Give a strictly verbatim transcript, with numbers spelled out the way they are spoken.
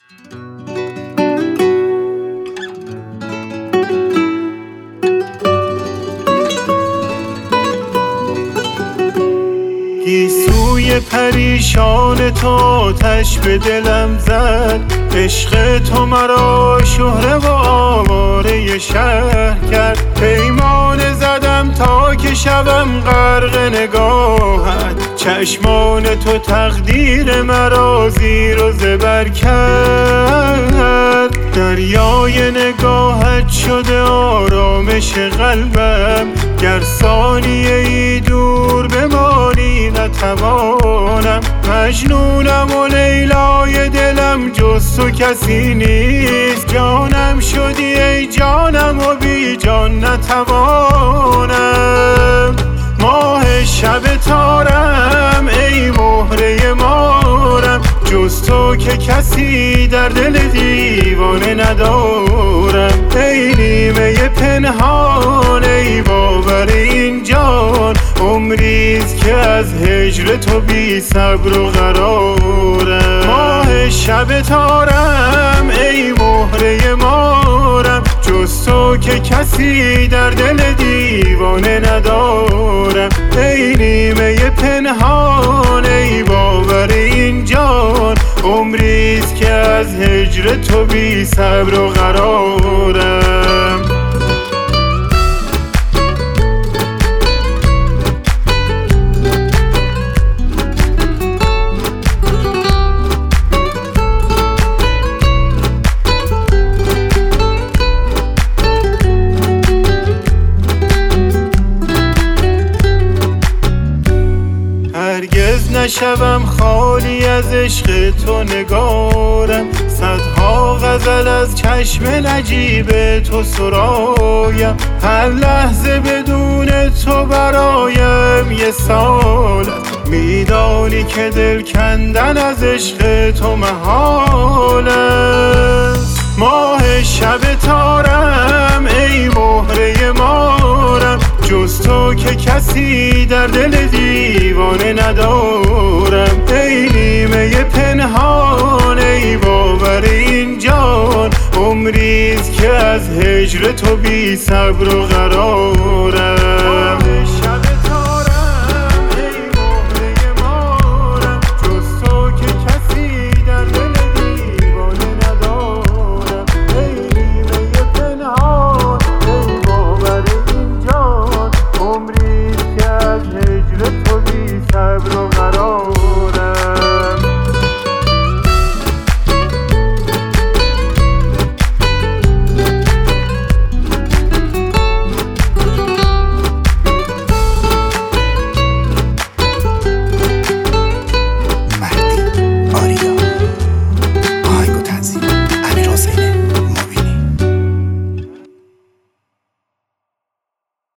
گیسوی پریشان تو آتش به دلم زد، عشق تو مرا شهره و آواره شهر کرد. پیمانه زدم تا که شوم غرق نگاهت، چشمان تو تقدیر مرا زیر و زبر کرد. دریای نگاهت شده آرامش قلبم، گر ثانیه ای دور بمانی نتوانم. مجنونم و لیلای دلم جز تو کسی نیست، جانم شدی ای جانم و بی جان نتوانم. ماه شب تارم ای مهره مارم، جز تو که کسی در دل دیوانه ندارم. ای نیمه پنهان ای باور این جان، عمریست که از هجر تو بی صبر و قرارم. ماه شب تارم ای مهره مارم، جز تو که کسی در دل دیوانه ندارم. ای نیمه پنهان ای باور این جان، عمریست که از هجر تو بی صبر و قرارم. هرگز نشوم خالی از عشق تو نگارم، صدها غزل از چشم نجیب تو سرایم. هر لحظه بدون تو برایم یه سال است، میدانی که دل کندن از عشق تو محال است. ماه شب تارم ای مهره مارم، جز تو که کسی در دل دیوانه ندارم. ای نیمه پنهان ای باور این جان، عمریست که از هجر تو بی صبر و قرارم.